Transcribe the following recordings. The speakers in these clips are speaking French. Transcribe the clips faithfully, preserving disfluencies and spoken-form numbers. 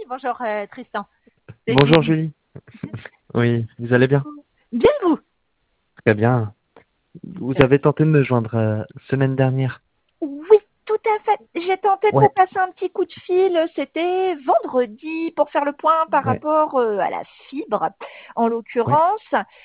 bonjour euh, Tristan. C'est Bonjour Julie. Julie. Oui, vous allez bien? Bien vous? Très bien. Vous avez tenté de me joindre euh, semaine dernière. Oui, tout à fait. J'ai tenté de vous Ouais, passer un petit coup de fil. C'était vendredi pour faire le point par ouais, rapport euh, à la fibre, en ouais, l'occurrence.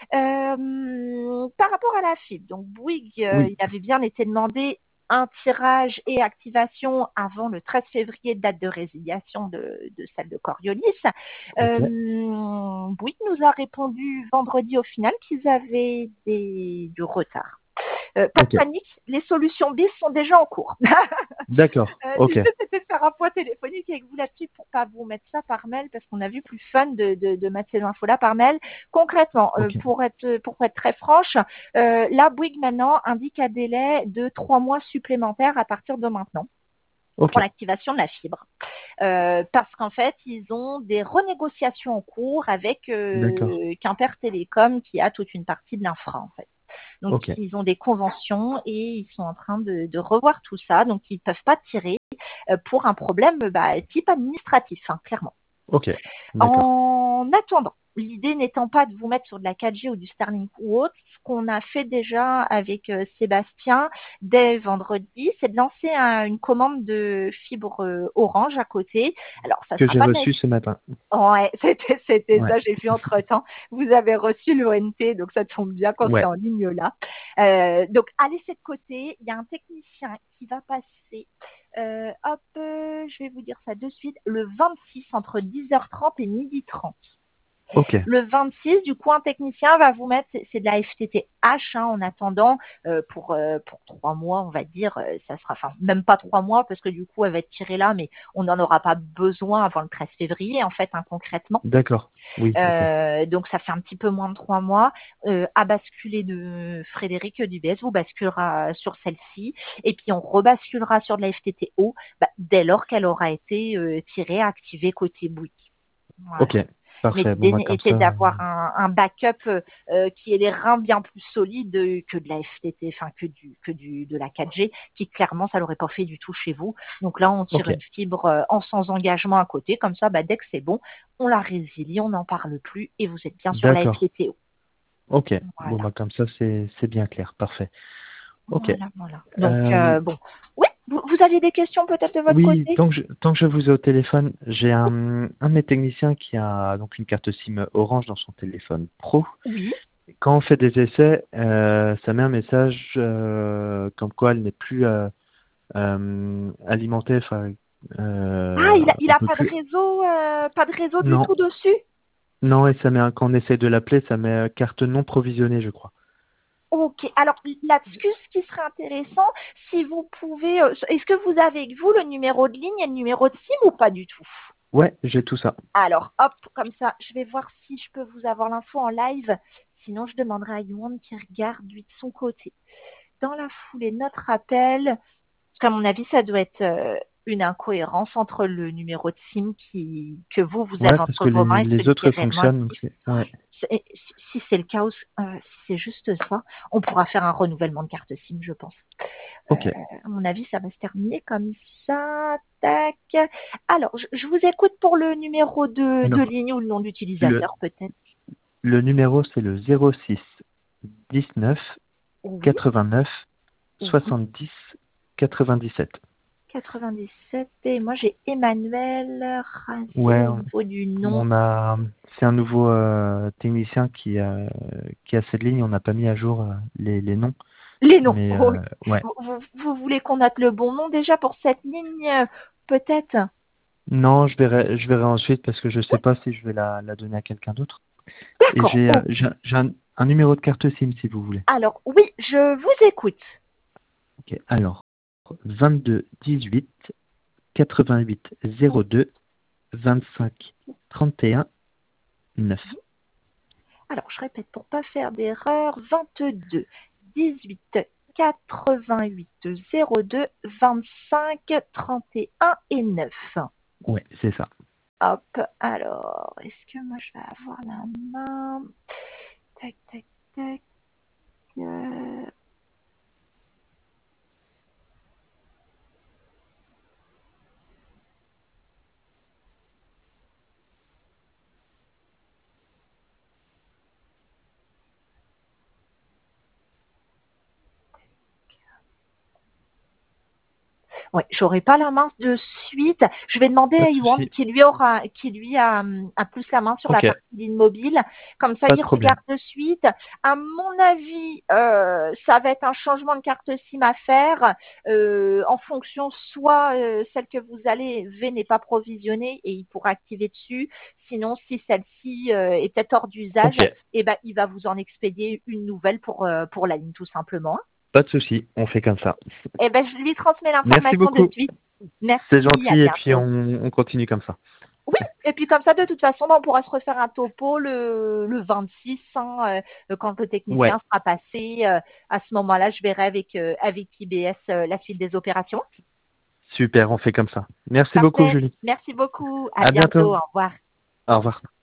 Euh, par rapport à la fibre, donc Bouygues, euh, oui. il avait bien été demandé un tirage et activation avant le treize février, date de résiliation de, de celle de Coriolis. Ok, Euh, Bouygues nous a répondu vendredi au final qu'ils avaient des, du retard. Euh, pas de ok. panique, les solutions bis sont déjà en cours. D'accord, Euh, ok. L'idée, c'était de faire un point téléphonique avec vous là-dessus pour pas vous mettre ça par mail parce qu'on a vu plus fun de, de, de mettre ces infos-là par mail. Concrètement, euh, Ok, pour être pour être très franche, euh, la Bouygues maintenant indique un délai de trois mois supplémentaires à partir de maintenant ok. pour l'activation de la fibre. Euh, parce qu'en fait, ils ont des renégociations en cours avec D'accord, euh, Quimper Télécom qui a toute une partie de l'infra en fait. Donc, ok. ils ont des conventions et ils sont en train de, de revoir tout ça. Donc, ils ne peuvent pas tirer euh, pour un problème bah, type administratif, hein, clairement. Ok, d'accord. En attendant, l'idée n'étant pas de vous mettre sur de la quatre G ou du Starlink ou autre, ce qu'on a fait déjà avec euh, Sébastien dès vendredi, c'est de lancer un- une commande de fibre euh, Orange à côté. Alors, ça ne Que sera j'ai pas reçu ce matin. Ouais, c'était, c'était Ouais, ça, j'ai vu entre-temps. Vous avez reçu l'O N T, donc ça tombe bien qu'on soit ouais. en ligne là. Euh, donc, à laisser de côté, il y a un technicien qui va passer, euh, hop, euh, je vais vous dire ça de suite, le vingt-six entre dix heures trente et midi trente. Ok, Le vingt-six, du coup, un technicien va vous mettre, c'est de la F T T H hein, en attendant euh, pour euh, pour trois mois, on va dire, euh, ça sera, enfin même pas trois mois parce que du coup, elle va être tirée là, mais on n'en aura pas besoin avant le treize février en fait, hein, concrètement. d'accord. Oui, ok. Euh, donc ça fait un petit peu moins de trois mois. Euh, à basculer de Frédéric Dubès, vous basculera sur celle-ci et puis on rebasculera sur de la F T T O bah, dès lors qu'elle aura été euh, tirée, activée côté Bouygues. Voilà. Ok, Mais parfait. Bon, l'idée bah comme était ça. d'avoir un, un backup euh, qui ait les reins bien plus solides que de la F T T, enfin que du que du de la quatre G, qui clairement ça l'aurait pas fait du tout chez vous. Donc là, on tire Ok, une fibre euh, en sans engagement à côté, comme ça, bah, dès que c'est bon, on la résilie, on n'en parle plus et vous êtes bien sur la d'accord. F T T O. Ok. Bon, Voilà, bah comme ça, c'est c'est bien clair. Parfait. Ok. voilà, voilà. Donc Euh, euh, bon, oui, vous, vous aviez des questions peut-être de votre Oui, côté? tant que je, tant que je vous ai au téléphone, j'ai un, un de mes techniciens qui a donc une carte SIM Orange dans son téléphone pro. Oui. Quand on fait des essais, euh, ça met un message euh, comme quoi elle n'est plus euh, euh, alimentée, enfin, Ah, euh, il a il on a peut pas de plus. réseau, euh, pas de réseau du Non, tout dessus? non, et ça met un- quand on essaie de l'appeler, ça met euh, carte non provisionnée, je crois. Ok, alors là-dessus, ce qui serait intéressant, si vous pouvez, euh, est-ce que vous avez avec vous le numéro de ligne et le numéro de SIM ou pas du tout? Ouais, j'ai tout ça. Alors, hop, comme ça, je vais voir si je peux vous avoir l'info en live. Sinon, je demanderai à Yohan qui regarde lui de son côté. Dans la foulée, notre appel, parce qu'à mon avis, ça doit être euh, une incohérence entre le numéro de SIM qui, que vous, vous Ouais, avez parce entre que vos mains les, et les celui qui est autres réellement fonctionnent. Donc actif. c'est- ouais, C'est- Si si c'est le cas, euh, si c'est juste ça, on pourra faire un renouvellement de carte SIM, je pense. Euh, ok. à mon avis, ça va se terminer comme ça. Tac. Alors, je, je vous écoute pour le numéro de, de Alors, ligne ou le nom le, d'utilisateur, peut-être. le numéro, c'est le zéro six dix-neuf Oui, quatre-vingt-neuf oui. soixante-dix quatre-vingt-dix-sept. quatre-vingt-dix-sept. Et moi, j'ai Emmanuel Racine Ouais, au niveau du nom. on a, c'est un nouveau euh, technicien qui a, qui a cette ligne. On n'a pas mis à jour euh, les, les noms, Les noms. mais Oh, oui. euh, ouais. Vous, vous- vous voulez qu'on note le bon nom déjà pour cette ligne, euh, peut-être? Non, je verrai, je verrai ensuite parce que je sais pas si je vais la, la donner à quelqu'un d'autre. Et D'accord. j'ai, euh, Oh. j'ai, j'ai un, un numéro de carte SIM si vous voulez. Alors, oui, je vous écoute. Ok. Alors, vingt-deux dix-huit quatre-vingt-huit zéro deux vingt-cinq trente et un neuf. Alors, je répète pour pas faire d'erreur, vingt-deux, dix-huit, quatre-vingt-huit, zéro deux, vingt-cinq, trente et un et neuf. Ouais, c'est ça. Hop, alors, est-ce que moi je vais avoir la main? Tac, tac, tac. euh, Ouais, j'aurai pas la main de suite. Je vais demander Pas à de Ywan souci. qui lui aura, qui lui a, hum, a plus la main sur la Ok, partie ligne mobile. Comme ça, pas de il problème. regarde de suite. À mon avis, euh, ça va être un changement de carte SIM à faire euh, en fonction soit euh, celle que vous allez V n'est pas provisionnée et il pourra activer dessus. Sinon, si celle-ci euh, est peut-être hors d'usage, Ok, eh ben, il va vous en expédier une nouvelle pour euh, pour la ligne tout simplement. pas de souci. On fait comme ça. Eh ben, je lui transmets Merci l'information de beaucoup. suite. C'est Merci, à gentil et puis bientôt. on, on continue comme ça. Oui, et puis comme ça, de toute façon, ben, on pourra se refaire un topo le, le vingt-six, hein, euh, quand le Ouais, technicien sera passé. Euh, à ce moment-là, je verrai avec, euh, avec I B S euh, la suite des opérations. super, on fait comme ça. Merci beaucoup, Parfait. Julie. Merci beaucoup. À À bientôt. bientôt. Au revoir. Au revoir.